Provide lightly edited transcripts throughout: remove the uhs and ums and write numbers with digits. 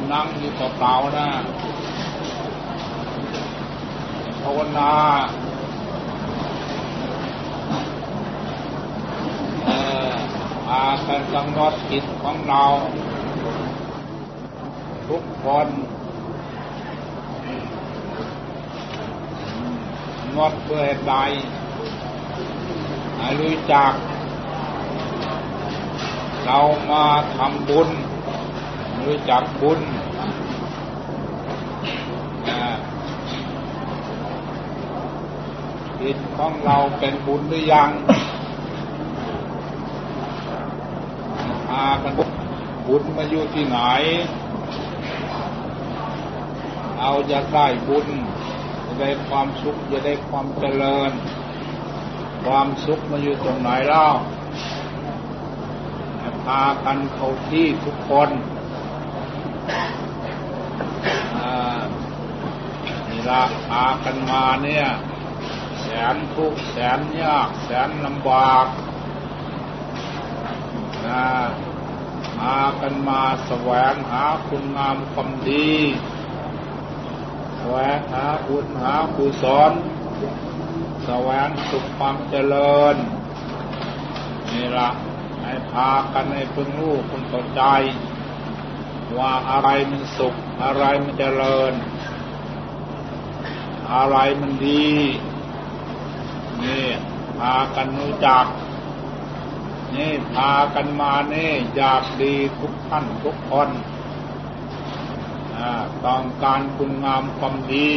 นั่งอยู่เปล่าๆนะภาวนาพากันกำหนดจิตของเราทุกคนกำหนดเพื่อใดให้รู้จักเรามาทำบุญรู้จักบุญจิตของเราเป็นบุญหรือยังพากันบุญมาอยู่ที่ไหนเราจะได้บุญจะได้ความสุขจะได้ความเจริญความสุขมาอยู่ตรงไหนเล่าพากันเข้าที่ทุกคนนี่ละพากันมาเนี่ยแสนทุกข์แสนยากแสนลำบากพากันมาแสวงหาคุณงามความดีแสวงหาบุญหากุศลแสวงสุขความเจริญนี่ละให้พากันให้พึงรู้พึงเข้าใจว่าอะไรมันสุขอะไรมันเจริญอะไรมันดีนี่พากันรู้จักนี่พากันมานี่อยากดีทุกท่านทุกคนต้องการคุณงามความดี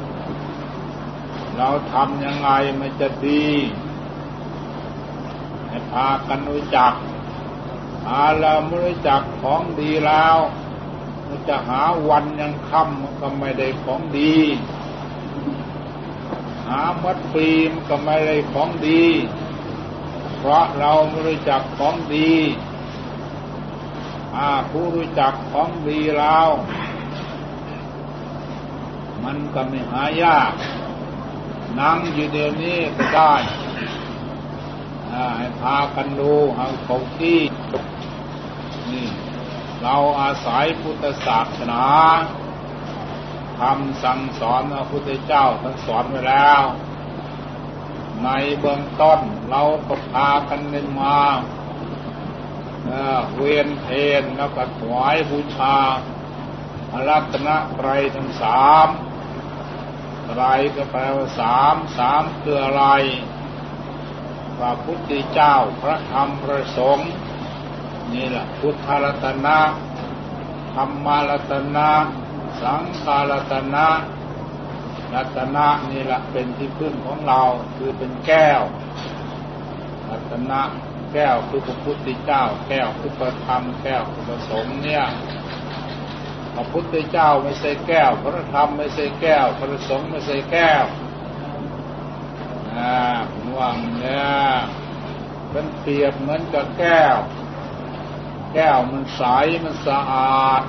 เราทำยังไงมันจะดีให้พากันรู้จักเราไม่รู้จักของดีแล้วมันจะหาวันยังค่ำมันก็ไม่ได้ของดีหามัดปีมันก็ไม่ได้ของดีเพราะเราไม่รู้จักของดีผู้รู้จักของดีแล้วมันก็ไม่หายากนั่งอยู่เดี๋ยวนี้ก็ได้ให้พากันดูเอาเขาที่นี่เราอาศัยพุทธศาสนาคำสั่งสอนพระพุทธเจ้าท่านสอนไว้แล้วในเบื้องต้นเราก็พากันเดินมาเวียนเทนแล้วก็ถวายบูชาพระรัตนตรัยทั้งสามไตรก็แปลว่าสามคืออะไรพระพุทธเจ้าพระธรรมพระสงฆ์นี่แหละพุทธรัตนะธรรมรัตนะสังฆรัตนะรัตนะนี่แหละเป็นที่พึ่งของเราคือเป็นแก้วรัตนะแก้วคือพระพุทธเจ้าแก้วคือพระธรรมแก้วคือพระสงฆ์เนี่ยพระพุทธเจ้าไม่ใช่แก้วพระธรรมไม่ใช่แก้วพระสงฆ์ไม่ใช่แก้วว่างเนี่ยเป็นเปรียบเหมือนกับแก้วแก้วมันใสมันสะอาด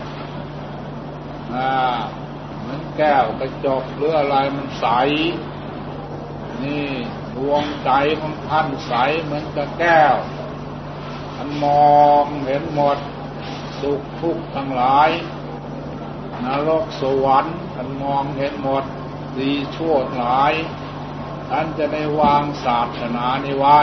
เหมือนแก้วกระจกหรืออะไรมันใสนี่ดวงใจของท่านใสเหมือนกับแก้วท่านมองเห็นหมดสุขทุกข์ทั้งหลายนรกสวรรค์ท่านมองเห็นหมดดีชั่วทั้งหลายท่านจะได้วางศาสนานี้ไว้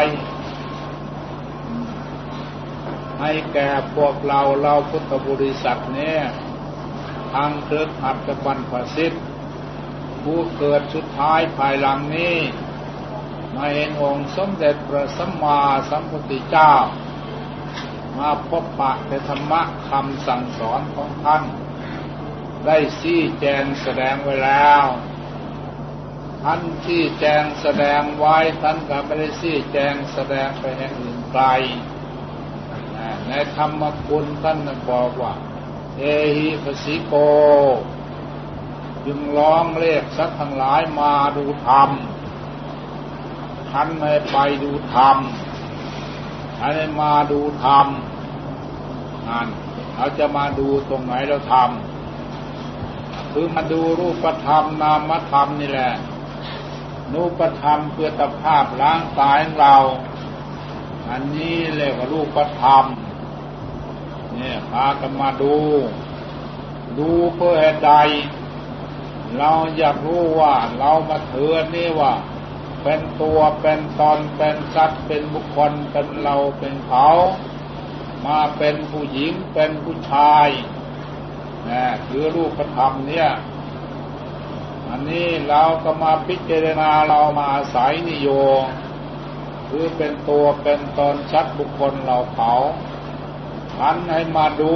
ให้แก่พวกเราพุทธบริษัทเนี่ยทางเครือขัดกับบรรพชิตผู้เกิดสุดท้ายภายหลังนี้มาเห็นองค์สมเด็จพระสัมมาสัมพุทธเจ้ามาพบปะในธรรมะคำสั่งสอนของท่านได้ชี้แจงแสดงไว้แล้วท่านชี้แจงแสดงไว้ท่านก็ไม่ได้ชี้แจงแสดงไปแห่งอื่นไกลในธรรมคุณท่านบอกว่าเอหิปัสสิโกจึงร้องเรียกสัตว์ทั้งหลายมาดูธรรมท่านให้ไปดูธรรมท่านให้มาดูธรรมนั่นเราจะมาดูตรงไหนเราทำคือมาดูรูปธรรมนามธรรมนี่แหละรูปธรรมเพื่อตภาพร่างกายของเราอันนี้เรียกว่ารูปธรรมเนี่ยพากันมาดูดูเพื่อเหตุใดเราอยากรู้ว่าเรามาถือนี่ว่าเป็นตัวเป็นตนเป็นสัตว์เป็นบุคคลเป็นเราเป็นเขามาเป็นผู้หญิงเป็นผู้ชายคือรูปธรรมเนี่ยอันนี้เราก็มาพิจารณาเรามาอาศัยนิโยคือเป็นตัวเป็นตนสัตว์บุคคลเราเขาท่านให้มาดู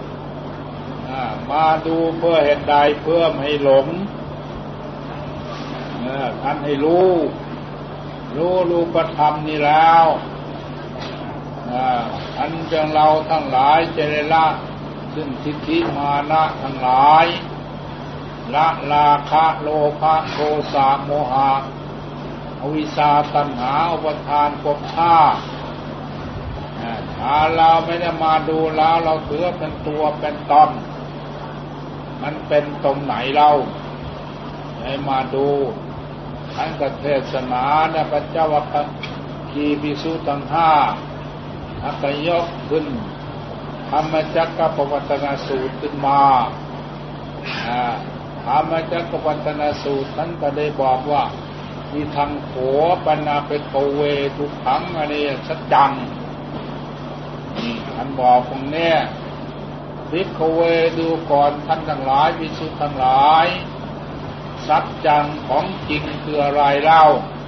เพื่อเหตุใดเพื่อไม่ให้หลงท่านให้รู้รูปธรรมนี่แล้วอันจังเราทั้งหลายจะได้ละซึ่งทิฏฐิมานะทั้งหลายละราคะโลภะโทสะโมหะอวิชชาตัณหาอุปาทานภพชาติถ้าเราไม่ได้มาดูแล้วเราถือเป็นตัวเป็นตนมันเป็นตรงไหนเราให้มาดูท่านก็เทศนาเนี่ยพระเจ้าวัปคีภิกษุทั้งห้าท่านก็ยกขึ้นธรรมจักรปวัตตนสูตรขึ้นมาธรรมจักรปวัตตนสูตรท่านก็ได้บอกว่ามีทางโขปนาเปโกเวทุกขังอริยสัจจังนี่ท่านบอกตรงนี้ภิกขเวดูก่อนท่านทั้งหลายภิกษุทั้งหลายสัจจังของจริงคืออะไรเล่า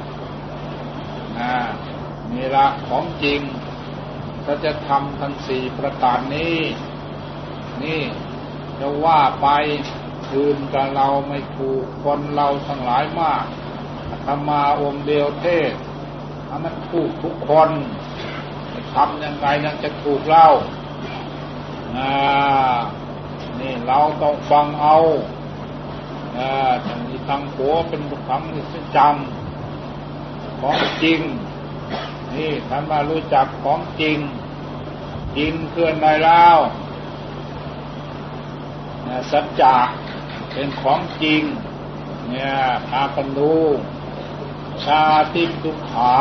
นี่ละของจริงก็จะทำทั้งสี่ประการนี้นี่จะว่าไปคืนกับเราไม่ถูกคนเราทั้งหลายมากธรรมาองค์เดียวเทศมันถูกทุกคนทำยังไงยังจะถูกเล่านี่เราต้องฟังเอาที่ทางหัวเป็นบุคคลที่สัจจำของจริงนี่ท่านมารู้จักของจริงจริงเกินในแล้วสัจจะเป็นของจริงเนี่ยพากันดูชาติทุกขา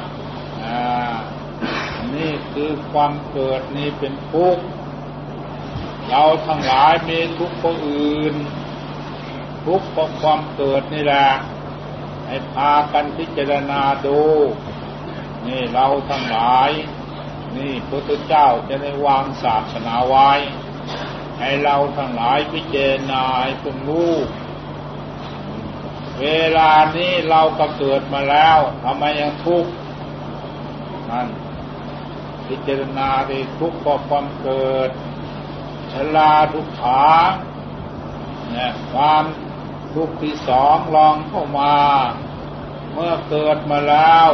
นี่คือความเกิดนี่เป็นทุกข์เราทั้งหลายมีทุกข์เพราะอื่นทุกข์เพราะความเกิดนี่แหละให้พากันพิจารณาดูนี่เราทั้งหลายนี่พระพุทธเจ้าจะได้วางศาสนาไว้ให้เราทั้งหลายพิจารณาให้เพิ่งรู้เวลานี้เราก็เกิดมาแล้วทำไมยังทุกข์นั่นพิจารณาได้ทุกข์เพราะความเกิดชราทุกขาเนี่ยความทุกข์ที่สองลองเข้ามาเมื่อเกิดมาแล้ว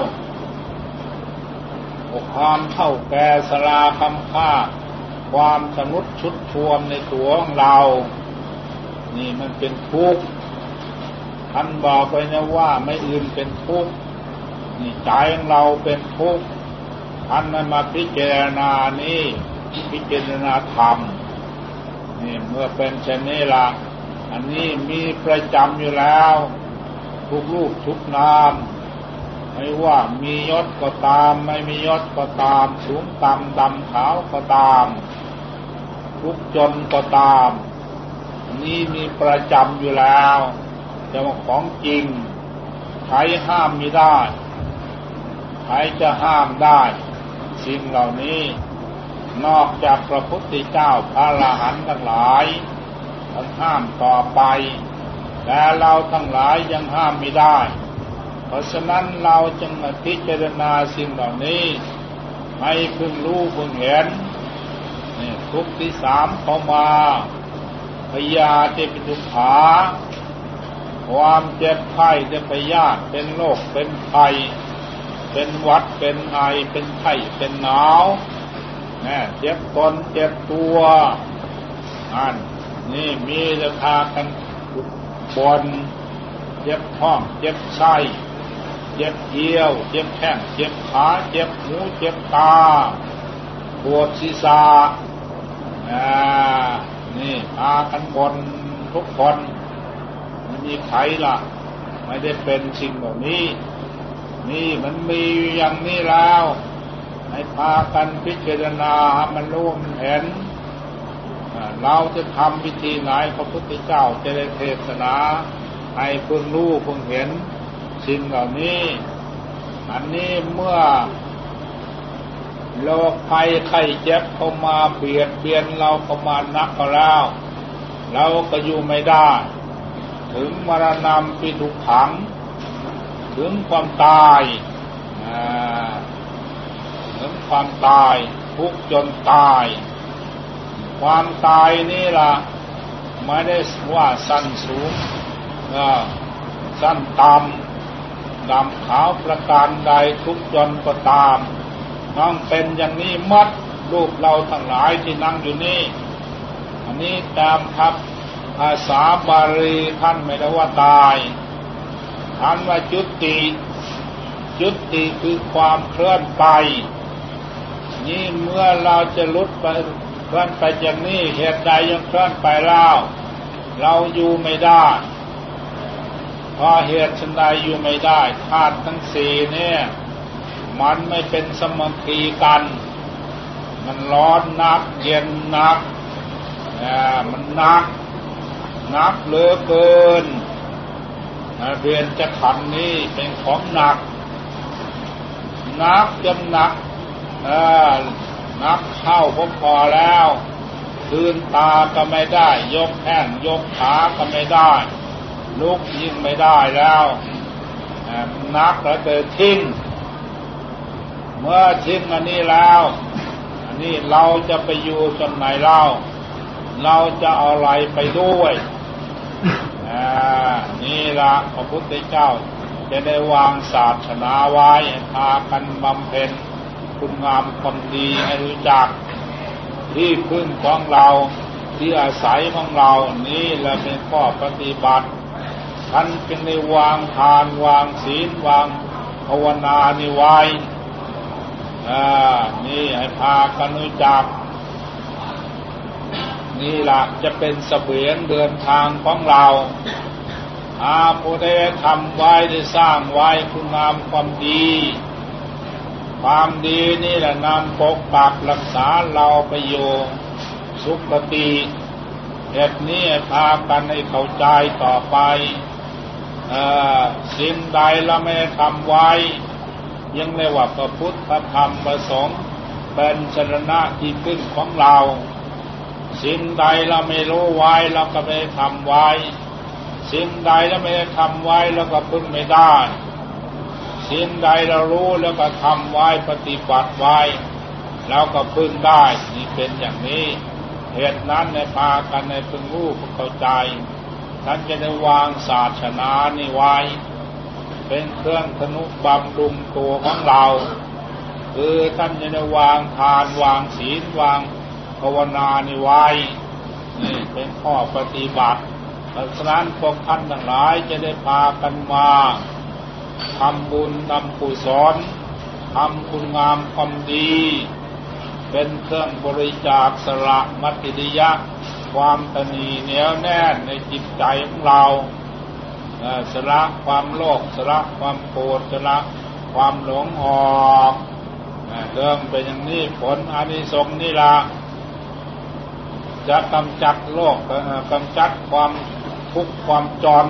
ความเฒ่าแก่ชราคำค่าความสนุดชุดชวมในตัวของเรานี่มันเป็นทุกข์ท่านบอกไปนะว่าไม่อื่นเป็นทุกข์นี่ใจของเราเป็นทุกข์ท่านมาพิจารณานี่พิจารณาธรรมนี่เมื่อเป็นเช่นนี้ละอันนี้มีประจำอยู่แล้วทุกรูปทุกนามไม่ว่ามียศก็ตามไม่มียศก็ตามสูงต่ำดำขาวก็ตามทุกจนก็ตามนี่มีประจำอยู่แล้วแต่ว่าของจริงใครห้ามไม่ได้ใครจะห้ามได้สิ่งเหล่านี้นอกจากพระพุทธเจ้าพระอรหันต์ทั้งหลายท่านห้ามต่อไปแต่เราทั้งหลายยังห้ามไม่ได้เพราะฉะนั้นเราจึงมาพิจารณาสิ่งเหล่านี้ให้พึงรู้พึงเห็นนี่ทุกข์ที่สามเข้ามาพยาธิเป็นทุกขาความเจ็บไข้จะพยาธิเป็นโรคเป็นไข้เป็นหวัดเป็นไอเป็นไข้เป็นหนาวเจ็บตนเจ็บตัวนี่มีราคากันบนเจ็บท้องเจ็บไส้เจ็บเยี่ยวเจ็บแข้งเจ็บขาเจ็บหูเจ็บตาปวดศีรษะนี่พากันบนทุกคนไม่มีใครล่ะไม่ได้เป็นสิ่งแบบนี้นี่มันมีอย่างนี้แล้วให้พากันพิจารณาให้มันรู้มันเห็นเราจะทำวิธีไหนพระพุทธเจ้าจะได้เทศนาให้เพิ่งรู้เพิ่งเห็นสิ่งเหล่านี้อันนี้เมื่อโรคภัยไข้เจ็บเข้ามาเบียดเบียนเราเข้ามานักก็แล้วเราก็อยู่ไม่ได้ถึงมรณะปิทุกขังถึงความตายถึงความตายทุกจนตายความตายนี่ล่ะไม่ได้ว่าสั้นสูงสั้นต่ำดำขาวประการใดทุกจนก็ตามต้องเป็นอย่างนี้มัดรูปเราทั้งหลายที่นั่งอยู่นี่อันนี้ตามครับภาษาบาลีท่านไม่ได้ว่าตายท่านว่าจุติคือความเคลื่อนไปนี่เมื่อเราจะลุดไปเคลื่อนไปอย่างนี้เหตุใดยังเคลื่อนไปแล้วเราอยู่ไม่ได้เพราะเหตุชันใดอยู่ไม่ได้ธาตุทั้งสี่เนี่ยมันไม่เป็นสมคีกันมันร้อนนักเย็นนักมันนักเหลือเกินเรียนจะขันนี้เป็นของหนักจนหนักเข้าพอแล้วคืนตาก็ไม่ได้ยกแข้งยกขาก็ไม่ได้ลุกยิ่งไม่ได้แล้วนักแล้วเกิดทิ้งเมื่อทิ้งอันนี้แล้วอันนี้เราจะไปอยู่จนไหนเราจะเอาอะไรไปด้วยนี่ละพระพุทธเจ้าจะได้วางศาสนาไว้พากันบำเพ็ญคุณงามความดีให้รู้จักที่พึ่งของเราที่อาศัยของเรานี่แหละเป็นข้อปฏิบัติท่านจึงได้วางทานวางศีลวางภาวนานี่ไว้นี่ให้พากันรู้จักนี่ล่ะจะเป็นเสบียงเดินทางของเราผู้ได้ทำไว้ได้สร้างไว้คุณงามความดีนี่แหละนำปกปักรักษาเราไปอยู่สุคติเหตุนี้พากันให้เข้าใจต่อไปสิ่งใดเราไม่ทำไว้ยังเรียกว่าพระพุทธพระธรรมพระสงฆ์เป็นสรณะที่พึ่งของเราสิ่งใดเราไม่รู้ไว้เราก็ไม่ทำไว้สิ่งใดเราไม่ทำไว้เราก็พึ่งไม่ได้สิ่งใดเรารู้แล้วก็ทำไว้ปฏิบัติไว้แล้วก็พึ่งได้นี่เป็นอย่างนี้เหตุนั้นในพากันในพึ่งรู้เข้าใจท่านจะได้วางศาสนานี่ไว้เป็นเครื่องทนุบำรุงตัวของเราคือท่านจะได้วางทานวางศีลวางภาวนานี่ไว้นี่เป็นข้อปฏิบัติเพราะฉะนั้นพวกท่านทั้งหลายจะได้พากันมาทำบุญทำกุศลทำคุณงามความดีเป็นเครื่องบริจาคสละมัตติยะความตนีเหนียวแน่นในจิตใจของเราสละความโลภสละความโกรธสละความหลงออกเรื่องเป็นอย่างนี้ผลอานิสงส์นี่ล่ะจะกำจัดโลกกำจัดความทุกข์ความจน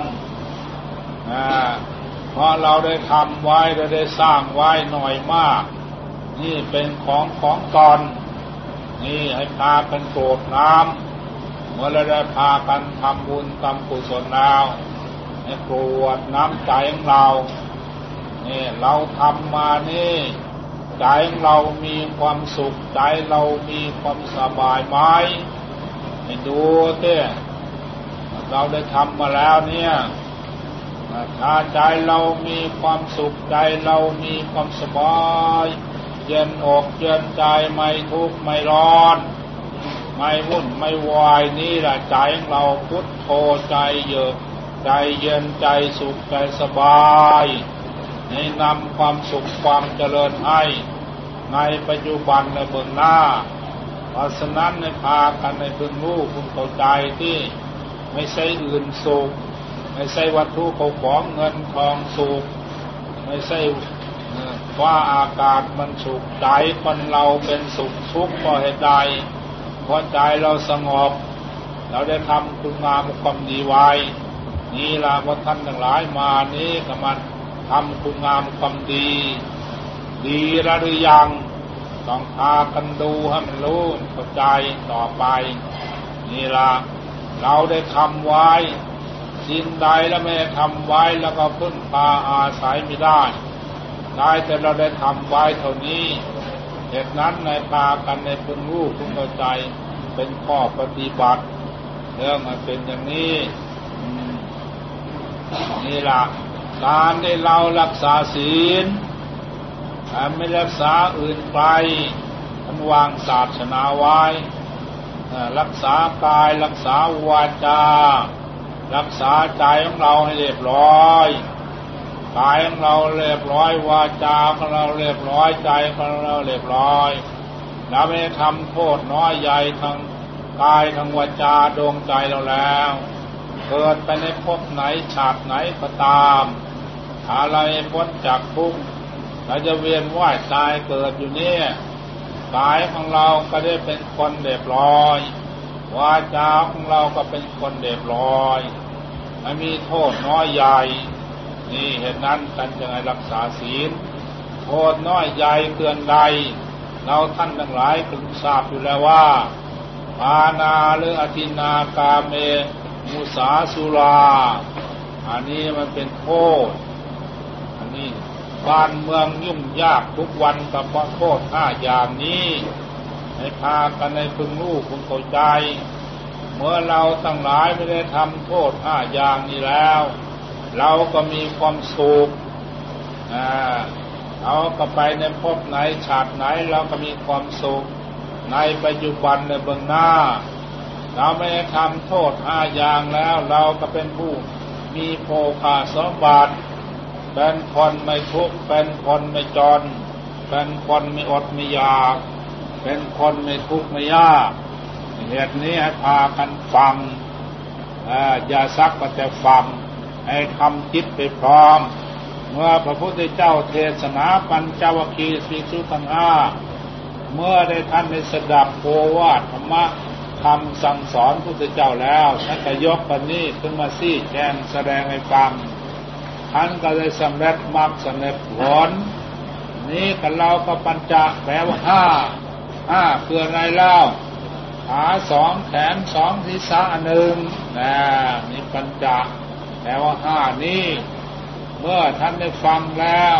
เพราะเราได้ทำไว้เราได้สร้างไว้หน่อยมากนี่เป็นของตนนี่ให้พากันโกรธน้ำเมื่อเราได้พากันทำบุญทำกุศลแล้วให้โกรธน้ำใจของเรานี่เราทำมานี่ใจของเรามีความสุขใจเรามีความสบายไหมให้ดูเต้เราได้ทำมาแล้วเนี่ยถ้าใจเรามีความสุขใจเรามีความสบายเย็นอกเย็นใจไม่ทุกข์ไม่ร้อนไม่วุ่นไม่วายนี่แหละใจของเราพุทโธใจเยือกใจเย็นใจสุขใจสบายให้นำความสุขความเจริญให้ในปัจจุบันในเบื้องหน้าเพราะฉะนั้นในพากันในพึงรู้พึงเข้าใจที่ไม่ใช่อื่นสุขไม่ใช่วัตถุของเงินทองสุขไม่ใช่ว่าอากาศมันสุขใจคนเราเป็นสุขทุกข์เพราะเหตุใดพอใจเราสงบเราได้ทำคุณงามความดีไว้นี่ล่ะว่าท่านทั้งหลายมานี้ก็มาทำคุณงามความดีดีแล้วหรือยังต้องพากันดูให้มันรู้เข้าใจต่อไปนี่ล่ะเราได้ทำไว้สิ่งใดแล้วไม่ได้ทำไว้แล้วก็พึ่งพาอาศัยไม่ได้แต่เราได้ทำไว้เท่านี้เหตุนั้นในพากันในพึงรู้พึงเข้าใจเป็นข้อปฏิบัติเรื่องมันเป็นอย่างนี้นี่ล่ะการได้เรารักษาศีลไม่รักษาอื่นไปมันวางศาสนาไว้รักษากายรักษาวาจารักษาใจของเราให้เรียบร้อยกายของเราเรียบร้อยวาจาของเราเรียบร้อยใจของเราเรียบร้อยเราไม่ทำโทษน้อยใหญ่ทางกายทางวาจาดวงใจเราแล้วเกิดไปในภพไหนชาติไหนก็ตามอะไรพ้นจากทุกข์เราจะเวียนว่ายตายเกิดอยู่เนี่ยกายของเราก็ได้เป็นคนเรียบร้อยวาจาของเราก็เป็นคนเรียบร้อยไม่มีโทษน้อยใหญ่นี่เหตุนั้นกันจะให้รักษาศีลโทษน้อยใหญ่เกินใดเราท่านทั้งหลายพึงทราบอยู่แล้วว่าปานาหรืออทินากาเมมุสาสุราอันนี้มันเป็นโทษอันนี้บ้านเมืองยุ่งยากทุกวันกับเพราะโทษ5อย่างนี้ให้พากันในพึงรู้พึงเข้าใจเมื่อเราทั้งหลายไม่ได้ทำโทษ5อย่างนี้แล้วเราก็มีความสุขเราก็ไปในภพไหนชาติไหนเราก็มีความสุขในปัจจุบันในเบื้องหน้าเราไม่ได้ทำโทษ5อย่างแล้วเราก็เป็นผู้มีโภคสมบัติเป็นคนไม่ทุกข์เป็นคนไม่จนเป็นคนไม่อดไม่อยากเป็นคนไม่ทุกข์ไม่ยากเหตุนี้ให้พากันฟังอย่าซักก็แต่ฟังให้ทำจิตไปพร้อมเมื่อพระพุทธเจ้าเทศนาปัญจวัคคีย์ภิกษุทั้ง5เมื่อได้ท่านได้สดับโอวาทธรรมะคำสั่งสอนพระพุทธเจ้าแล้วท่านก็ยกกันนี้ขึ้นมาชี้แจงแสดงให้ฟังท่านก็เลยสำเร็จมรรคสำเร็จผลนี้กับเราก็ปัญจแปลว่า5คืออะไรเล่าขา2แขน2ศีรษะ1นี่ปัญจแปลว่า5นี้เมื่อท่านได้ฟังแล้ว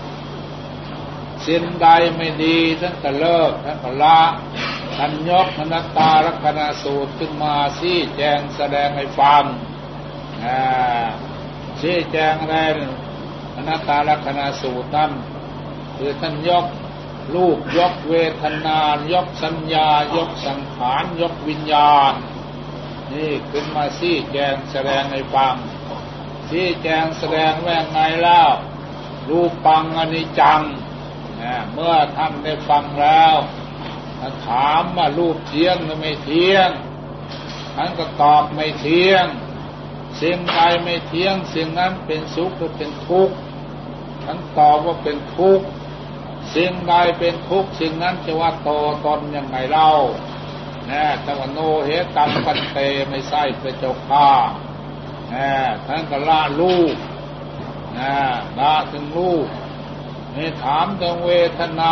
สิ่งใดไม่ดีท่านก็เลิกท่านก็ละท่านยกอนัตตาลักษณสูตรขึ้นมาชี้แจงแสดงให้ฟังชี้แจงอะไรอนัตตาลักษณสูตรนั้นคือท่านยกรูปยกเวทนายกสัญญายกสังขารยกวิญญาณนี่ขึ้นมาชี้แจงแสดงให้ฟังชี้แจงแสดงว่าไงแล้วรูปังอนิจจังเมื่อท่านได้ฟังแล้วถามว่ารูปเที่ยงหรือไม่เที่ยงท่านก็ตอบไม่เที่ยงสิ่งใดไม่เที่ยงสิ่งนั้นเป็นสุขหรือเป็นทุกข์ท่านตอบว่าเป็นทุกข์สิ่งใดเป็นทุกข์สิ่งนั้นจะว่าโตตนยังไงเล่าแต่ว่าโนเหตังปันเตไม่ใช่พระเจ้าข้าท่านก็ละลูกละถึงลูกนี่ถามถึงเวทนา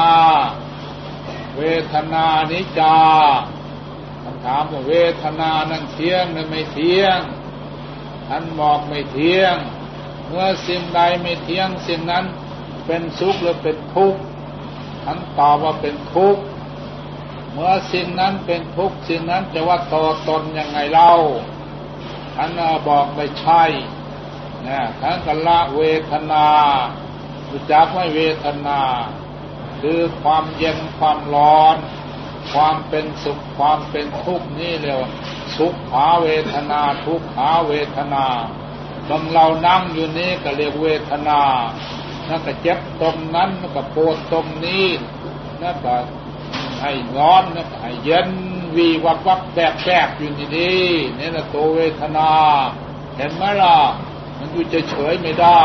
นิจจาท่านถามว่าเวทนานั้นเที่ยงหรือไม่เที่ยงท่านบอกไม่เที่ยงเมื่อสิ่งใดไม่เที่ยงสิ่งนั้นเป็นสุขหรือเป็นทุกข์ท่านตอบว่าเป็นทุกข์เมื่อสิ่งนั้นเป็นทุกข์สิ่งนั้นจะว่าโตตนยังไงเล่าท่านบอกไม่ใช่ท่านก็ละเวทนารู้จักไหมเวทนาคือความเย็นความร้อนความเป็นสุขความเป็นทุกข์นี่เรียกว่าสุขขาเวทนาทุกขาเวทนาตรงเรานั่งอยู่นี้ก็เรียกเวทนานั่นก็เจ็บตรงนั้นนั่นก็ปวดตรงนี้นั่นก็ให้ร้อนนั่นก็ให้เย็นวีวับวับแบกอยู่นี่นี่แหละตัวเวทนาเห็นไหมล่ะมันอยู่เฉยๆไม่ได้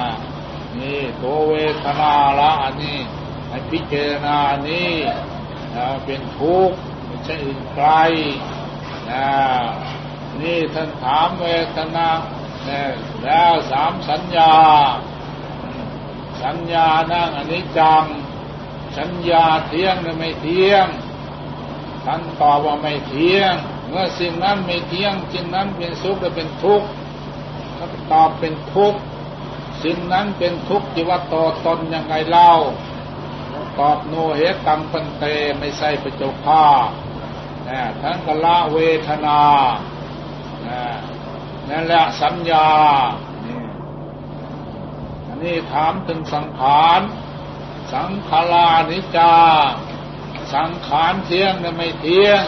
นี่ตัวเวทนาละอันนี้ให้พิจารณานี่เป็นทุกข์ไม่ใช่อื่นไกลนี่ท่านถามเวทนาแล้วสามสัญญานั่งอนิจจังสัญญาเที่ยงหรือไม่เที่ยงท่านตอบว่าไม่เที่ยงเมื่อสิ่งนั้นไม่เที่ยงสิ่งนั้นเป็นสุขหรือเป็นทุกข์ท่านตอบเป็นทุกข์สิ่งนั้นเป็นทุกข์ที่ว่าต่อตนยังไงเล่าตอบโนเหตังปันเตไม่ใช่ประโจภาท่านก็ละเวทนานั่นแหละสัญญาอันนี้ถามถึงสังขารสังขารานิจจาสังขารเที่ยงหรือไม่เที่ยง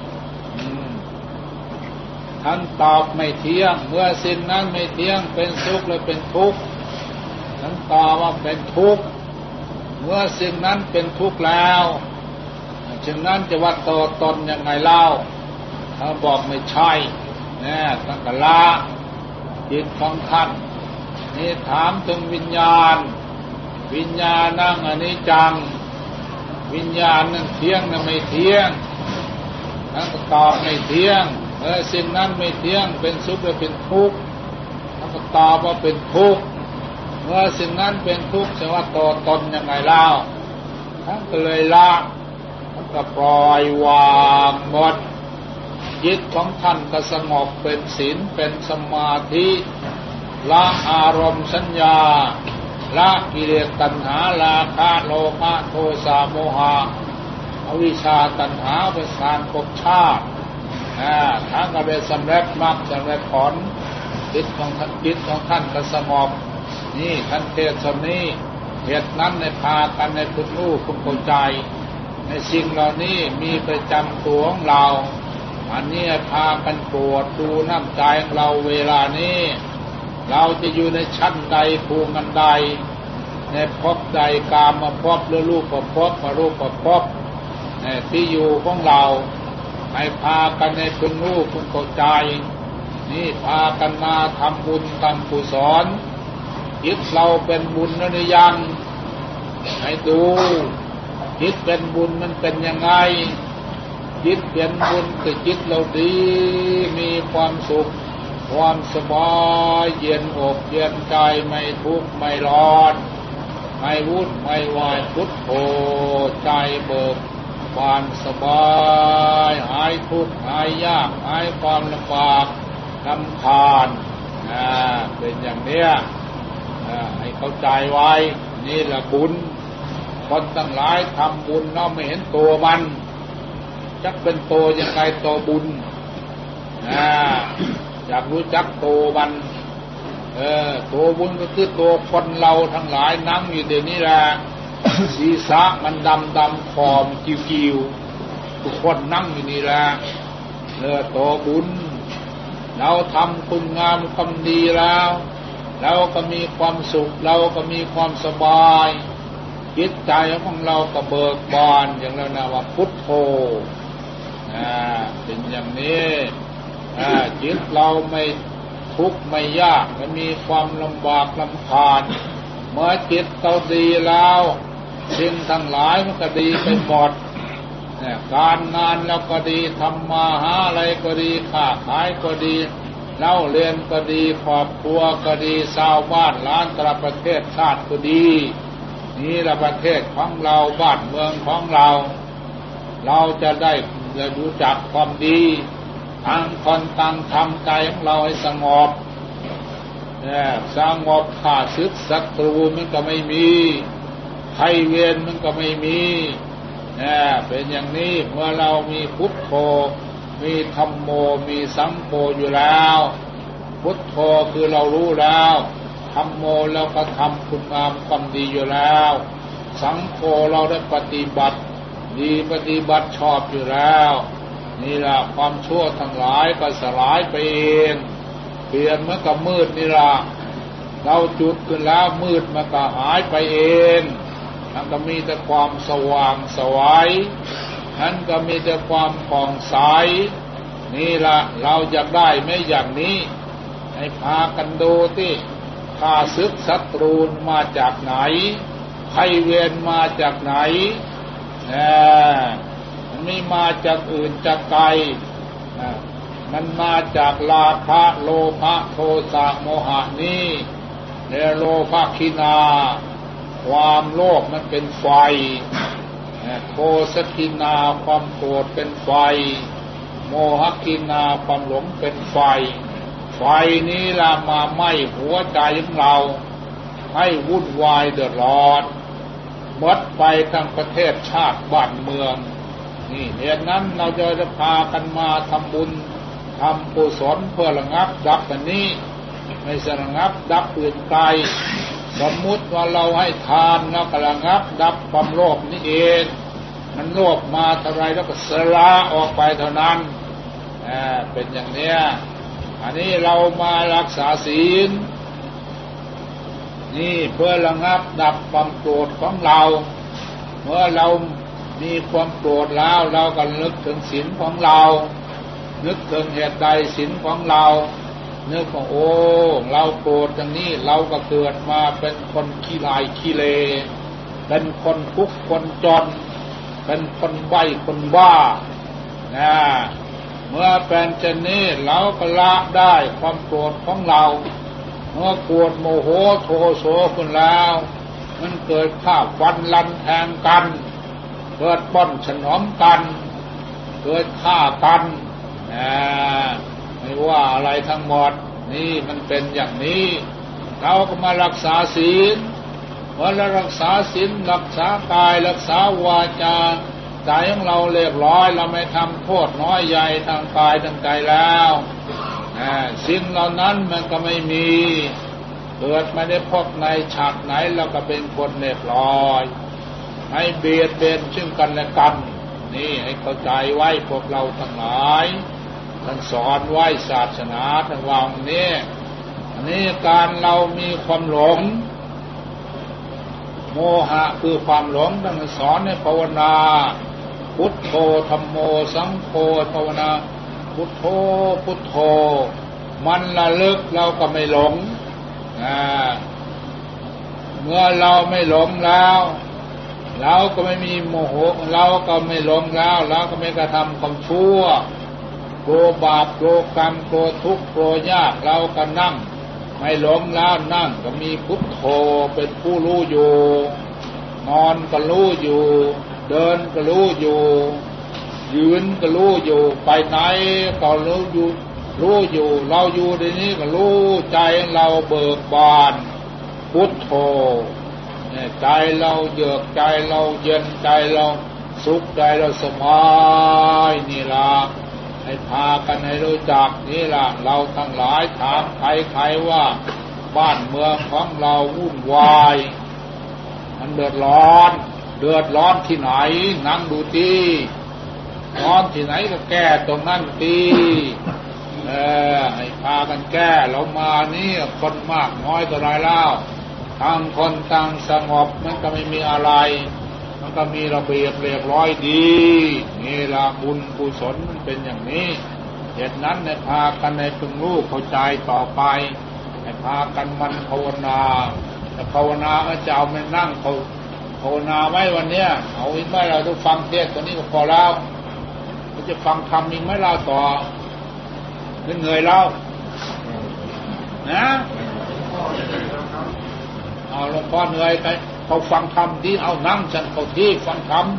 ท่านตอบไม่เที่ยงเมื่อสิ่งนั้นไม่เที่ยงเป็นสุขหรือเป็นทุกข์ท่านตอบว่าเป็นทุกข์เมื่อสิ่งนั้นเป็นทุกข์แล้วสิ่งนั้นจะว่าตัวตนยังไงเล่าท่านบอกไม่ใช่ท่านก็ละจิตของท่านนี่ถามถึงวิญญาณนั่งอนิจจังวิญญาณนั้นเที่ยงหรือไม่เที่ยงท่านก็ตอบไม่เที่ยงสิ่งนั้นไม่เที่ยงเป็นสุขหรือเป็นทุกข์ท่านก็ตอบว่าเป็นทุกข์เมื่อสิ่งนั้นเป็นทุกข์จะว่าตัวตนยังไงเล่าท่านก็เลยละท่านก็ปล่อยวางหมดจิตของท่านก็สงบเป็นศีลเป็นสมาธิละอารมณ์สัญญาละกิเลสตัณหาราคะโลภะโทสะโมหะอวิชชาตัณหาเป็นสารภพชาติท่านก็ได้สำเร็จมรรคสำเร็จผลจิตของท่านก็สงบนี่ท่านเทศน์นี้เหตุนั้นในพากันในคุณรู้คุณเข้าใจในสิ่งเหล่านี้มีประจำตัวของเราอันนี้พากันโปรดดูน้ำใจของเราเวลานี้เราจะอยู่ในชั้นใดภูมิใดในภพใดกามภพหรือรูปภพอรูปภพที่อยู่ของเราให้พากันในคุณรู้คุณเข้าใจนี่พากันมาทำบุญทำกุศลจิตเราเป็นบุญหรือยังให้ดูจิตเป็นบุญมันเป็นยังไงจิตเป็นบุญคือจิตเราดีมีความสุขความสบายเย็นอกเย็นใจไม่ทุกข์ไม่ร้อนไม่วุ่นไม่วายพุทโธใจเบิกบานสบายหายทุกข์หายยากหายความลำบากรำคาญเป็นอย่างเนี้ยให้เข้าใจไว้นี่แหละบุญคนทั้งหลายทำบุญเราไม่เห็นตัวมันจักเป็นตัวยังไงตัวบุญอยากรู้จักตัวมันตัวบุญก็คือตัวคนเราทั้งหลายนั่งอยู่เดี๋ยวนี้แหละศีรษะมันดำคอมกิ้วทุกคนนั่งอยู่นี่แหละตัวบุญเราทำคุณงามความดีแล้วเราก็มีความสุขเราก็มีความสบายจิตใจของเราก็เบิกบานอย่างนั้นนะว่าพุทโธเป็นอย่างนี้จิตเราไม่ทุกข์ไม่ยากไม่มีความลำบากลำคาญเมื่อจิตเราดีแล้วสิ่งทั้งหลายมันก็ดีไปหมดการงานเราก็ดีทำมาหาอะไรก็ดีค้าขายก็ดีเล่าเรียนก็ดีครอบครัวก็ดีชาวบ้านล้านตระประเทศชาติก็ดีนี่ละประเทศของเราบ้านเมืองของเราจะได้รู้จักความดีทางคนต่างทำใจของเราให้สงบสงบข้าศึกศัตรูมันก็ไม่มีภัยเวรมันก็ไม่มีเป็นอย่างนี้เมื่อเรามีพุทโธมีธัมโมมีสังโฆอยู่แล้วพุทโธคือเรารู้แล้วธัมโมเราก็ทำคุณงามความดีอยู่แล้วสังโฆเราได้ปฏิบัติดีปฏิบัติชอบอยู่แล้วนี่ล่ะความชั่วทั้งหลายก็สลายไปเองเปลี่ยนเมื่อกับมืดนี่ล่ะเราจุดขึ้นแล้วมืดมันก็หายไปเองมันก็มีแต่ความสว่างสวัยนั้นก็มีแต่ความผ่องใสนี่ล่ะเราอยากได้ไม่อย่างนี้ให้พากันดูที่ข้าศึกศัตรูมาจากไหนภัยเวรมาจากไหนไม่มาจากอื่นจากไกลมันมาจากราคะโลภะโทสะโมหะนี้ในโลภะคินาความโลภมันเป็นไฟโทสะคินาความโกรธเป็นไฟโมหะคินาความหลงเป็นไฟไฟนี้ละมาไหม้หัวใจของเราให้วุ่นวายเดือดร้อนหมดไปทั้งประเทศชาติบ้านเมืองนี่เหตุนั้นเราจะพากันมาทำบุญทำกุศลเพื่อระงับดับอันนี้ไม่ใช่ระงับดับอื่นไกลสมมุติว่าเราให้ทานแล้วก็ระงับดับความโลภนี่เองมันโลภมาเท่าไรแล้วก็สละออกไปเท่านั้นเป็นอย่างเนี้ยอันนี้เรามารักษาศีลนี่เพื่อระงับดับความโกรธของเราเมื่อเรามีความโกรธแล้วเราก็นึกถึงศีลของเรานึกถึงเหตุใดศีลของเรานึกว่าโอ้เราโกรธอย่างนี้เราก็เกิดมาเป็นคนขี้ลายขี้เลเป็นคนทุกข์คนจนเป็นคนใบ้คนบ้าเมื่อเป็นเช่นนี้เราก็ละได้ความโกรธของเราเมื่อโกรธโมโหโทโสขึ้นแล้วมันเกิดฆ่าฟันลันแทงกันเกิดป้อนฉนอมกันเกิดฆ่ากันไม่ว่าอะไรทั้งหมดนี่มันเป็นอย่างนี้เราก็มารักษาศีลเมื่อเรารักษาศีลรักษากายรักษาวาจาใจของเราเรียบร้อยเราไม่ทำโทษน้อยใหญ่ทางกายทางใจแล้วสิ่งเหล่านั้นมันก็ไม่มีเกิดไม่ได้พบในฉากไหนเราก็เป็นคนเรียบร้อยให้เบียดเบียนซึ่งกันและกันนี่ให้เข้าใจไว้พวกเราทั้งหลายท่านสอนไว้ศาสนาท่านวางนี้อันนี้การเรามีความหลงโมหะคือความหลงท่านสอนให้ภาวนาพุทโธธัมโมสังโฆภาวนาพุทโธพุทโธมันระลึกเราก็ไม่หลงเมื่อเราไม่หลงแล้วเราก็ไม่มีโมโหเราก็ไม่หลงแล้วเราก็ไม่กระทำความชั่วโกรธบาปโกรธกรรมโกรธทุกข์โกรธยากเราก็นั่งไม่หลงแล้วนั่งก็มีพุทโธเป็นผู้รู้อยู่นอนก็รู้อยู่เดินก็รู้อยู่ยืนก็รู้อยู่ไปไหนก็รู้อยู่เราอยู่ในนี้ก็รู้ใจเราเบิกบานพุทโธใจเราเยือกใจเราเย็นใจเราสุขใจเราสบายนี่ล่ะให้พากันให้รู้จักนี่ล่ะเราทั้งหลายถามใครๆว่าบ้านเมืองของเราวุ่นวายมันเดือดร้อนที่ไหนนั่งดูตีร้อนที่ไหนก็แก้ตรงนั้นตีให้พากันแก้เรามานี่คนมากน้อยเท่าไรแล้วต่างคนต่างสงบมันก็ไม่มีอะไรมันก็มีระเบียบเรียบร้อยดีนี่ล่ะบุญกุศลมันเป็นอย่างนี้เหตุนั้นให้พากันให้พึงรู้เข้าใจต่อไปให้พากันมันภาวนาแต่ภาวนาจะเอาไม่นั่งภาวนาไว้วันเนี้ยเอาอีกไหมเราต้องฟังเทศน์ตัวนี้ก็พอแล้วเราจะฟังธรรมอีกไหมเราต่อเหนื่อยแล้วนะเอาหลวงพ่อเหนื่อยไปเขาฟังธรรมดีเอานั่งฉันเขาที่ฟังธรรม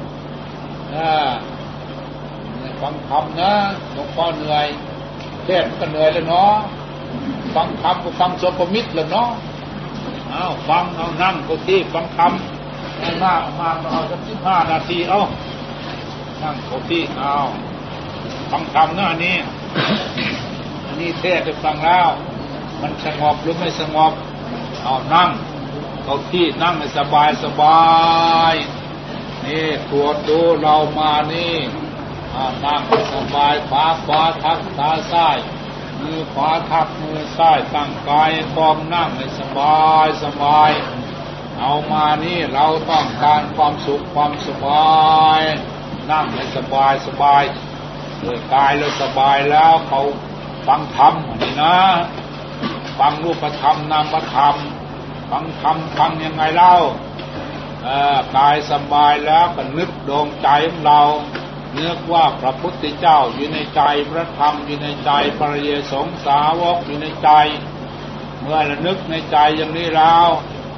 ฟังธรรมนะหลวงพ่อเหนื่อยเทศน์ก็เหนื่อยแล้วเนาะฟังธรรมก็ฟังสมมิตรแล้วเนาะเอาฟังเอานั่งเขาที่ฟังธรรมหน้ามาเอาสัก15 นาทีเอานั่งเขาที่เอาฟังธรรมนะอันนี้เทศน์ได้ฟังแล้วมันสงบหรือไม่สงบเอานั่งเขาที่นั่งให้สบายนี่ตรวจดูเรามานี่นั่งสบายขาขวาทับขาซ้ายมือขวาทับมือซ้ายตั้งกายกองนั่งให้สบายเอามานี่เราต้องการความสุขความสบายนั่งให้สบายโดยกายเราสบายแล้วเขาฟังธรรมนี่นะฟังรูปธรรมนามธรรมฟังธรรมฟังยังไงเล่ากายสบายแล้วก็นึกดวงใจของเราเนึกว่าพระพุทธเจ้าอยู่ในใจพระธรรมอยู่ในใจพระเยซูสงฆ์สาวกอยู่ในใจเมื่อระนึกในใจอย่างนี้แล้ว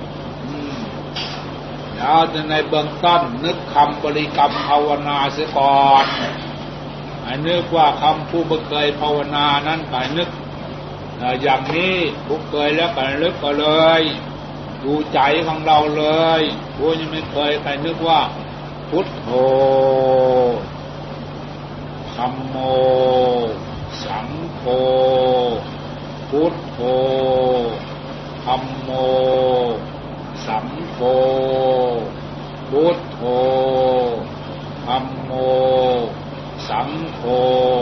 แล้วจะในเบื้องต้นนึกคำบริกรรมภาวนาเสียก่อนให้นึกว่าคำผู้เคยภาวนานั้นให้นึกอย่างนี้ผู้เคยแล้วก็นึกก็เลยดูใจของเราเลยผู้ยังไม่เคยใครนึกว่าพุทโธธัมโมสังโฆพุทโธธัมโมสังโฆพุทโธธัมโมสังโฆ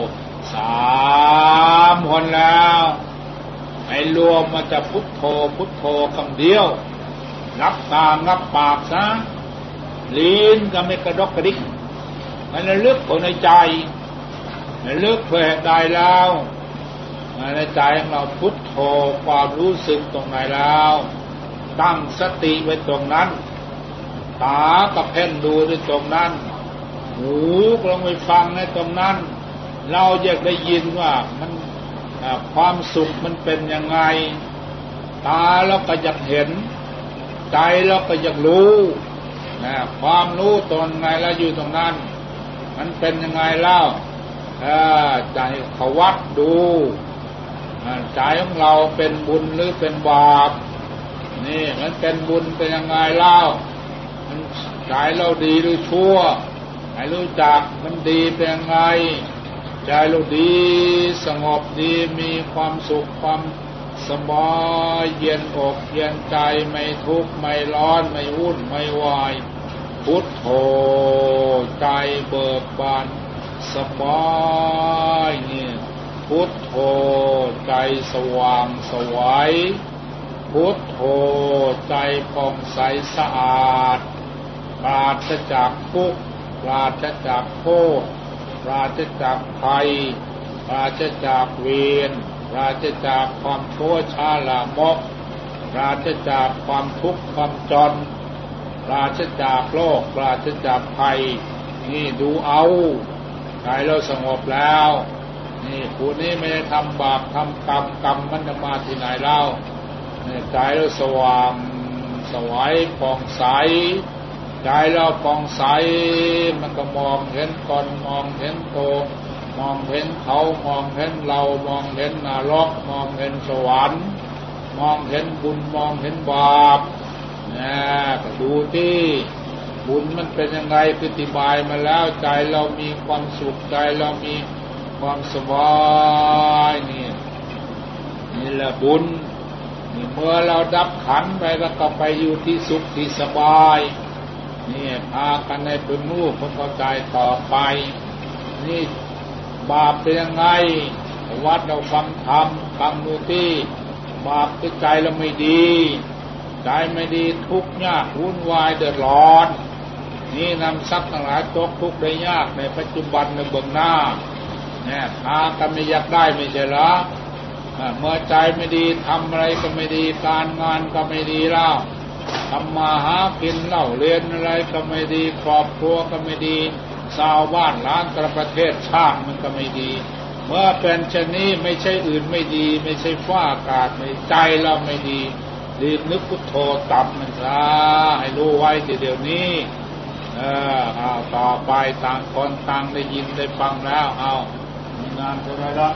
3 คนแล้วให้รวมมันจะพุทโธพุทโธคำเดียวนับตานับปากซะลิ้นก็ไม่กระดกกระดิกมันระลึกเข้าในใจระลึกเพื่อได้แล้วในใจของเราพุทโธความรู้สึกตรงไหนแล้วตั้งสติไว้ตรงนั้นตาก็เพ่งดูในตรงนั้นหูก็ลองไปฟังในตรงนั้นเราอยากได้ยินว่ามันความสุขมันเป็นยังไงตาเราก็อยากเห็นใจเราก็อยากรู้ความรู้ตรงไหนแล้วอยู่ตรงนั้นมันเป็นยังไงเล่าใจเขาวัดดูใจของเราเป็นบุญหรือเป็นบาปนี่มันเป็นบุญเป็นยังไงเล่ามันใจเราดีหรือชั่วให้รู้จักมันดีเป็นยังไงใจเราดีสงบดีมีความสุขความสบายเย็นอกเย็นใจไม่ทุกข์ไม่ร้อนไม่วุ่นไม่วายพุทโธใจเบิกบานสบายนี่พุทโธใจสว่างสวัยพุทโธใจผ่องใสสะอาดปราศจากทุกข์ปราศจากโทษปราศจากภัยปราศจากเวรปราศจากความชั่วช้าละมกปราศจากความทุกข์ความจนปราศจากโรคปราศจากภัยนี่ดูเอาใจเราสงบแล้วนี่ผู้นี้ไม่ได้ทำบาปทำกรรมกรรมมันจะมาที่ไหนเล่าใจเราสว่างสวัยผ่องใสใจเราผ่องใสมันก็มองเห็นตนมองเห็นโตมองเห็นเขามองเห็นเรามองเห็นนรกมองเห็นสวรรค์มองเห็นบุญมองเห็นบาปก็ดูที่บุญมันเป็นยังไงอธิบายมาแล้วใจเรามีความสุขใจเรามีความสบายนี่แหละบุญนี่เมื่อเราดับขันไปแล้วก็ไปอยู่ที่สุขที่สบายนี่พากันในเป็นรูปเข้าใจต่อไปนี่บาปเป็นยังไงวัดเราฟังธรรมฟังดูที่บาปที่ใจเราไม่ดีใจไม่ดีทุกข์ยากวุ่นวายเดือดร้อนนี่นำทรัพย์ทั้งหลายตกทุกข์ได้ยากในปัจจุบันในเบื้องหน้าเนี่ยพากันไม่อยากได้ไม่ใช่เหรอเมื่อใจไม่ดีทำอะไรก็ไม่ดีการงานก็ไม่ดีแล้วทำมาหากินเล่าเรียนอะไรก็ไม่ดีครอบครัวก็ไม่ดีชาวบ้านล้านประเทศชาติมันก็ไม่ดีเมื่อเป็นเช่นนี้ไม่ใช่อื่นไม่ดีไม่ใช่ฟ้าอากาศไม่ใจเราไม่ดีรีบนึกพุทโธตับมันซะให้รู้ไว้เดี๋ยวนี้เอาต่อไปต่างคนต่างได้ยินได้ฟังแล้วเอามีงานเท่าไรละ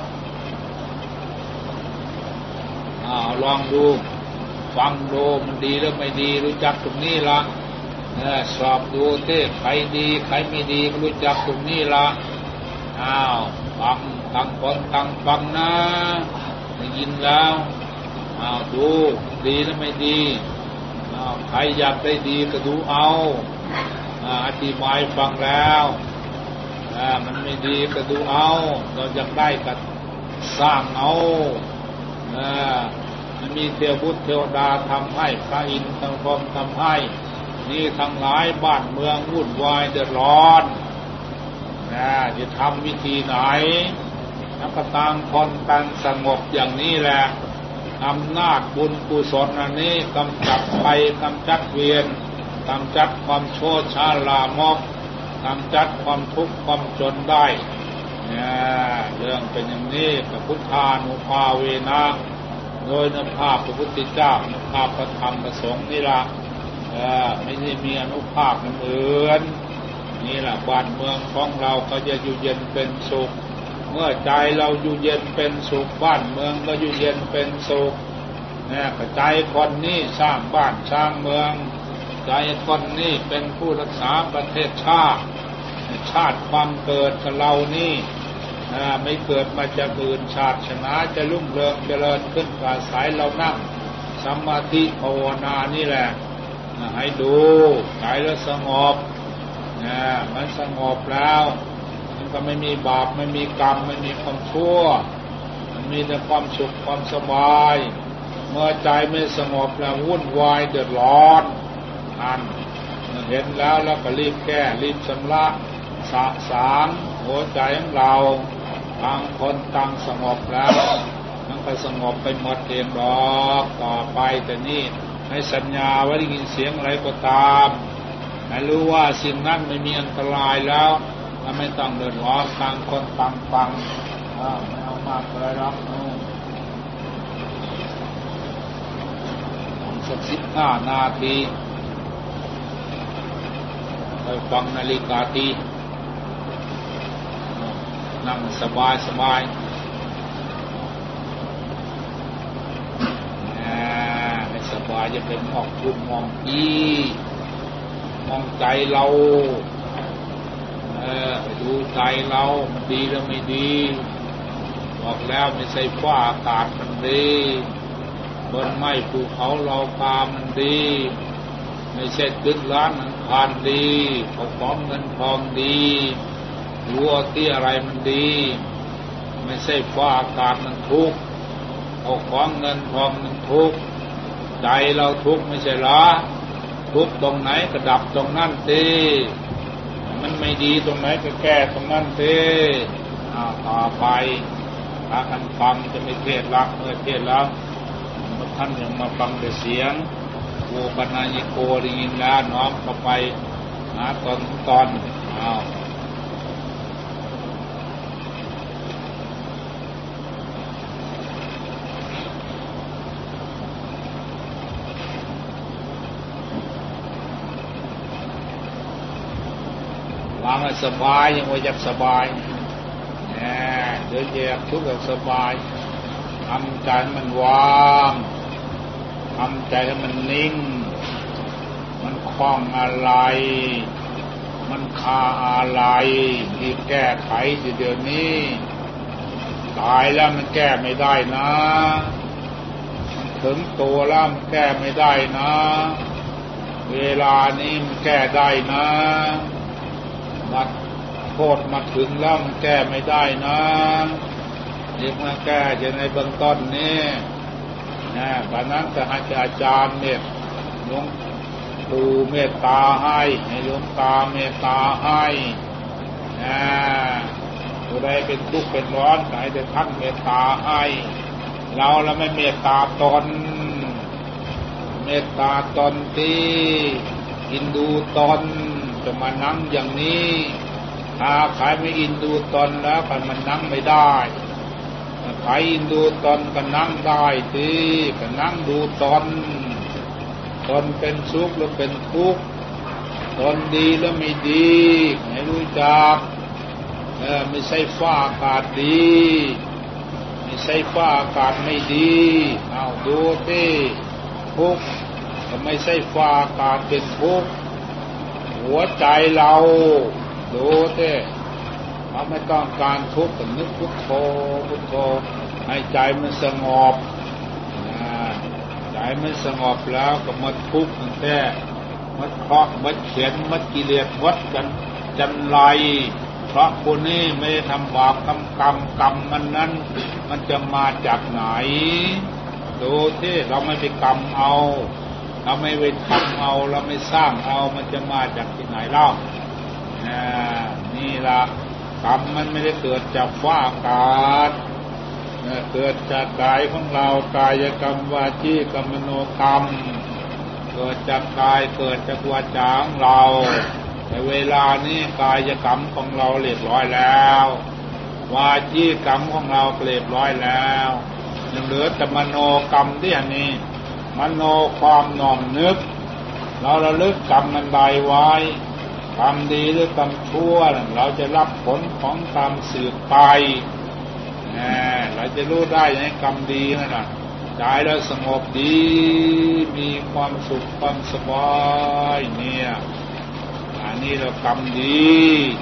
ลองดูฟังดูมันดีหรือไม่ดีรู้จักตรงนี้ละสอบดูที่ใครดีใครไม่ดีรู้จักตรงนี้ละฟังต่างคนต่างฟังนะได้ยินแล้วดูดีหรือไม่ดีใครอยากได้ดีก็ดูเอาอธิบายฟังแล้วมันไม่ดีก็ดูเอาเราอยากได้ก็สร้างเอามันมีเทวบุตรเทวดาทำให้พระอินทร์ทั้งพรหมทำให้นี่ทั้งหลายบ้านเมืองวุ่นวายเดือดร้อนจะทำวิธีไหนนักต่างคนต่างสงบอย่างนี้แหละอำนาจบุญกุศลอันนี้กำจัดภัยกำจัดเวรกำจัดความชั่วช้าลามกกำจัดความทุกข์ความจนได้เนี่ยเรื่องเป็นอย่างนี้กับพุทธานุภาเวนะโดยนภาพพระพุทธเจ้านภาพพระธรรมพระสงฆ์นี่ละไม่ได้มีอนุภาพอื่นนี่แหละบ้านเมืองของเราก็จะอยู่เย็นเป็นสุขเมื่อใจเราอยู่เย็นเป็นสุขบ้านเมืองก็อยู่เย็นเป็นสุขเนี่ยใจคนนี้สร้างบ้านสร้างเมืองใจคนนี้เป็นผู้รักษาประเทศชาติความเกิดของเรานี่ไม่เกิดมาจากอื่นชาติชนะจะรุ่งเรืองเจริญขึ้นอาศัยเรานั่งสมาธิภาวนานี่แหละให้ดูใจแล้วสงบมันสงบแล้วมันก็ไม่มีบาปไม่มีกรรมไม่มีความชั่วมันมีแต่ความสุขความสบายเมื่อใจไม่สงบแล้ววุ่นวายเดือดร้อนเห็นแล้วก็รีบแก้รีบชำระสะสางหัวใจของเราต่างคนต่างสงบแล้วมันก็สงบไปหมดเองหรอกต่อไปแต่นี่ให้สัญญาว่าได้ยินเสียงอะไรก็ตามให้รู้ว่าสิ่งนั้นไม่มีอันตรายแล้วไม่ต้องเดือดร้อนต่างคนต่างฟังไม่เอามากเลยหรอกสัก15 นาทีไปฟังนาฬิกาตีนั่งสบายให้สบายจะเป็นมองทุกมองมองใจเราดูใจเรามันดีหรือไม่ดีบอกแล้วไม่ใช่ฟ้าอากาศมันดีบนไม้ภูเขาเราปามันดีไม่ใช่ตึกร้านอังคารดีของเงินทองดีรั้วที่อะไรมันดีไม่ใช่ฟ้าอากาศมันทุกข์ของเงินทองมันทุกข์ใจเราทุกข์ไม่ใช่หรอทุกข์ตรงไหนก็ดับตรงนั้นสิมันไม่ดีตรงไหนก็แก้ตรงนั้นสิต่อไปถ้าท่านฟังจะไม่เทศรักเมื่อเทศแล้วท่านยังมาฟังแต่เสียงโวปนายโกได้ยินแล้วน้อมเข้าไปหาตอนวางให้สบายยังว่าอยากสบายเดี๋ยวแยกทุกข์แบบสบายทำใจมันว่างทำใจให้มันนิ่งมันคล้องอะไรมันคาอะไรที่แก้ไขเดี๋ยวนี้ตายแล้วมันแก้ไม่ได้นะมันถึงตัวแล้วมันแก้ไม่ได้นะเวลานี้มันแก้ได้นะบัดโทษมาถึงแล้วมันแก้ไม่ได้นะยิ่งมาแก้จะในเบื้องต้นนี้บัดนั้นจะให้อาจารย์เนี่ยหลวงปู่เมตตาให้หลวงตาเมตตาให้ผู้ใดเป็นทุกข์เป็นร้อนก็ให้ท่านเมตตาให้เราไม่เมตตาตนเมตตาตนที่อินดูตนจะมานั่งอย่างนี้ถ้าใครไม่อินดูตนแล้วมันนั่งไม่ได้ใครอินดูตนก็นั่งได้สิก็นั่งดูตนเป็นสุขหรือเป็นทุกข์ตนดีหรือไม่ดีให้รู้จักไม่ใช่ฟ้าอากาศดีไม่ใช่ฟ้าอากาศไม่ดีเอาดูสิทุกข์ก็ไม่ใช่ฟ้าอากาศเป็นทุกข์หัวใจเราดูสิเราไม่ต้องการทุกข์ก็นึกพุทโธพุทโธให้ใจมันสงบใจมันสงบแล้วก็มาทุกข์แท้มัดเคราะห์มัดเขียนมัดกิเลสวัดกันจันไรเพราะคนนี้ไม่ได้ทำบาปกรรมมันนั้นมันจะมาจากไหนดูที่เราไม่ไปกรรมเอาเราไม่ไปทำเอาเราไม่สร้างเอามันจะมาจากที่ไหนเล่านี่ละกรรมมันไม่ได้เกิดจากฟ้าอากาศเกิดจากกายของเรากายกรรมวาจีกรรมมโนกรรมเกิดจากกายเกิดจากวาจาของเราแต่เวลานี้กายกรรมของเราเรียบร้อยแล้ววาจีกรรมของเราเรียบร้อยแล้วยังเหลือแต่มโนกรรมที่อันนี้มโนความน้อมนึกเราระลึกกรรมมันใดไว้กรรมดีหรือกรรมชั่วเราจะรับผลของกรรมสืบไปเราจะรู้ได้ในกรรมดีนั่นแหละใจเราสงบดีมีความสุขความสบายเนี่ยอันนี้เรากรรมดี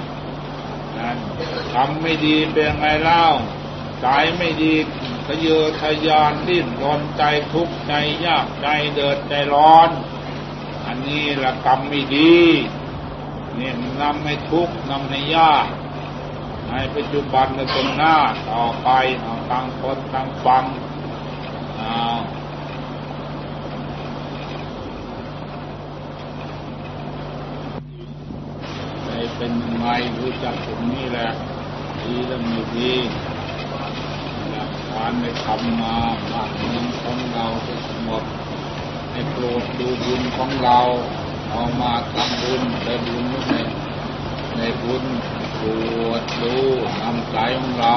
กรรมไม่ดีเป็นไงเล่าใจไม่ดีทะเยอทะยานดิ้นรนใจทุกข์ใจยากใจเดือดใจร้อนอันนี้ละกรรมไม่ดีเนี่ยนำให้ทุกข์นำให้ยากในปัจจุบันและตรงหน้าต่อไปเอาทางคนทางฟังเป็นยังไงรู้จักตรงนี้แหละดีและไม่ดีหลักฐานในธรรมมาบ้านเมืองของเราจะสงบให้โปรดดูบุญของเราเอามาทำบุญได้บุญในบุญโปรดดูนำใจของเรา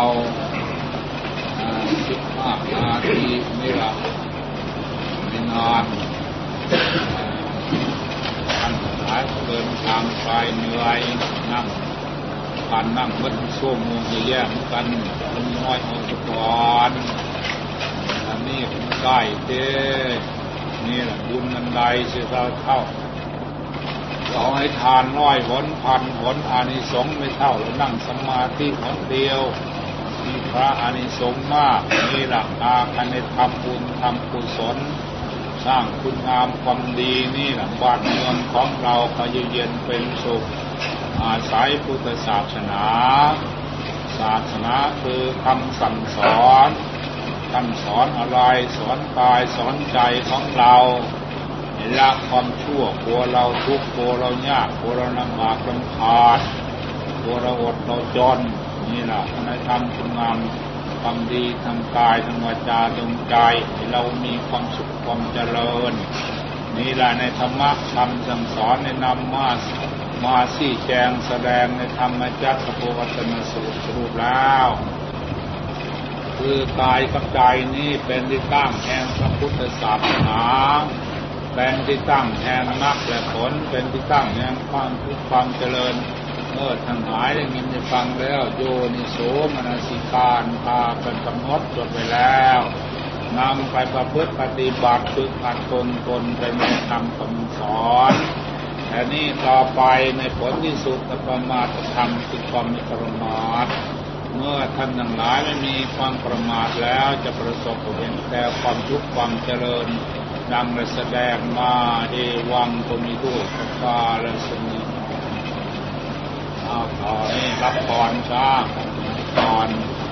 15 นาทีนี่แหละไม่นานหายเดินทางไปเหนื่อยนั่งการนั่งมันชั่วโมงแย่ๆกันมันน้อยเอาสักก่อนอันนี้ใกล้เด้นี่แหละบุญนันใดเสียเท่าเราให้ทานน้อยหนพันหนอานิสงส์ไม่เท่าเรานั่งสมาธิหนเดียวมีพระอานิสงส์มากนี่แหละการในทำบุญทำกุศลสร้างคุณงามความดีนี่แหละบ้านเมืองของเราก็อยู่เย็นเป็นสุขอาศัยพุทธศาสนาศาสนาคือคำสั่งสอนท่านสอนอะไรสอนกายสอนใจของเราละความชั่วกลัวเราทุกข์กลัวเรายากกลัวเราลำบากลำขาดกลัวเราอดเราจนนี่แหละในธรรมคุณงามความดีทางกายทางวาจาทางใจเรามีความสุขความเจริญนี่แหละในธรรมะคำสั่งสอนในนำมาชี้แจงแสดงในธรรมจักรโพวัตนสูตรสรุปแล้วคือกายกับใจนี้เป็นที่ตั้งแห่งพระพุทธศาสนาเป็นที่ตั้งแห่งมรรคและผลเป็นที่ตั้งแห่งความทุกข์ความเจริญเมื่อทั้งหลายได้ยินได้ฟังแล้วโยนิโสมนสิการพากันกำหนดจดไว้แล้วนำไปประพฤติปฏิบัติฝึกหัดตนไปในธรรมคำสอนแต่นี่ต่อไปในผลที่สุดประมาทธรรมคือความไม่ประมาทเมื่อท่านทั้งหลายไม่มีความประมาทแล้วจะประสบผลแต่ความทุกข์ความเจริญดังได้แสดงมาเอวังก็มีด้วยประกาศสนิขอให้รับพรจ้าพร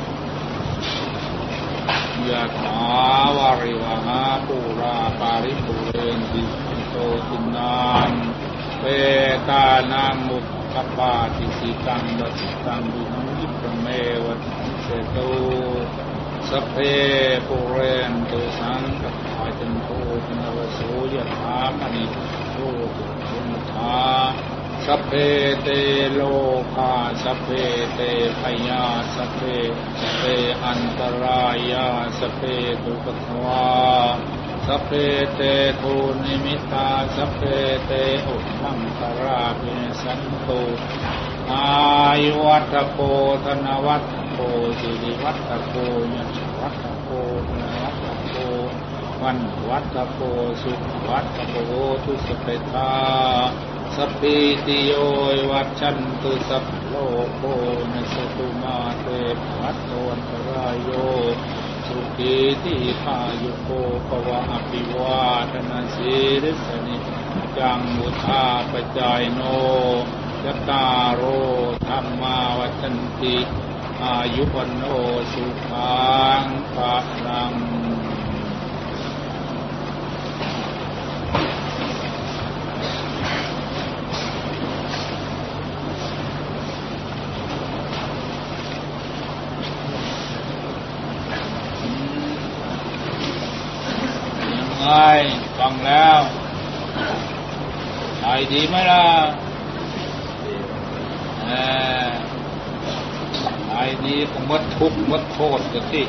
ยะถาวาริวหาปุราปาริปุเรนติโตตินังเปตานังมุขปาติสิตังดัสตังวินังยิปเมวัตเสตุสัพเพปุเรนตุสังกปาจันโทปนวโสยะถามณิโชติสุนทาสัพเพเตโลภาสัพเพเตพยาสัพเพอันตรายาสัพเพทุกขวาสัพเพเตทูนิมิตาสัพเพเตอุปมังคาราภิสันตุอายุวัฏโกธนวัฏโกสิริวัฏโกยัญชวัฏโกธนวัฏโกวันวัฏโกสุขวัฏโกทุสเปตาสัพพิติโยวัชชันตุสัพโลโกนัสตุมาเตภัตโตอันตรายโยสุขีติพายุโกภวะอภิวาทนาสีริสนิจังมุทาปจายโนยัตตาโรธรรมาวัชันติอายุวันโนสุขังภะลังฟังแล้วใจดีไหมล่ะไอ้นี้ก็มดทุกข์มดโทษกันที่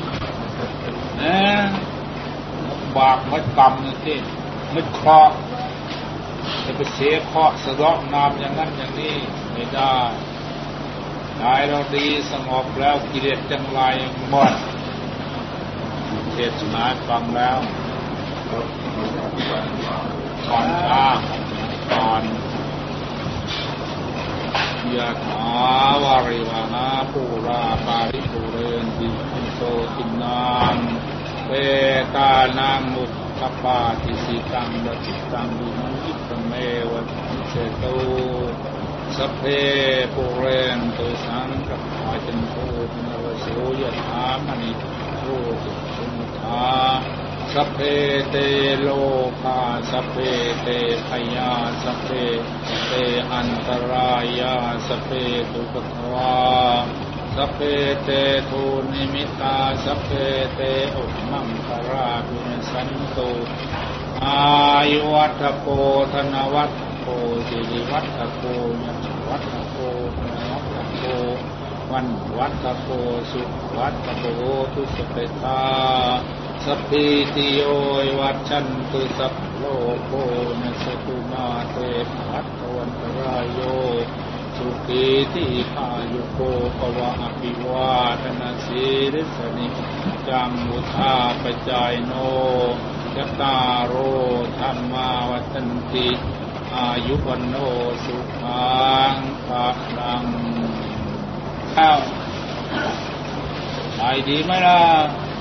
บากมดกรรมกันที่มดเคราะห์จะไปเสียเคราะห์สะเดาะนามอย่างนั้นอย่างนี้ไม่ได้กายเราดีสงบแล้วกิเลสจังไรหมดเทศนาฟังแล้วก่อนก่อนยะถาวาริวหาปูราปาริปุเรนติโสตินังเปตานังมุตตปาทิสิตังดัจิตังวิมุตตเมวะเสตุสัพเพปุเรนตุสังกปาจันโทปนรโสยะถามณิโรติสุมุทาสัพเพเตโลกาสัพเพเตพยาสัพเพเตอันตรายาสัพเพทุกขวาสัพเพเตทุนิมิตาสัพเพเตอุปมังคาราภิสันตุอายุวัฏโกธนวัฏโกสิริวัฏโกยัชวัฏโกธนวัฏโกวันวัฏโกสุวัฏโกทุสเปตาสัพพิติโยวัชชันตุสัพโลโกนัสตุมาเตภัตตวันตรายโยสุขีติขายุโกภวะอภิวาทนาสีริสนิจังมุทาปจายโนยัตตาโรธรรมาวัฏันติอายุวันโนสุขังภะลังแล้วไปดีไหมล่ะ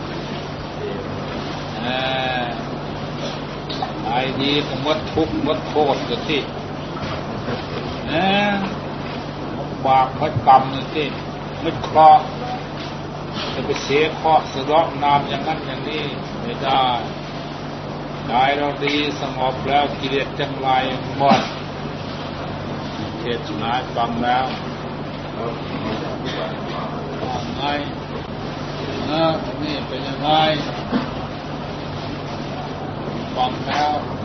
ไอ้ดีก็มดทุกข์มดโทษกันที่บากมดกรรมกันที่มดเคราะห์จะไปเสียเคราะห์สะเดาะนามอย่างนั้นอย่างนี้ไม่ได้กายเราดีสงบแล้วกิเลสจังไรหมดเทศนาฟังแล้วไงนี่เป็นยังไงฟังแล้ว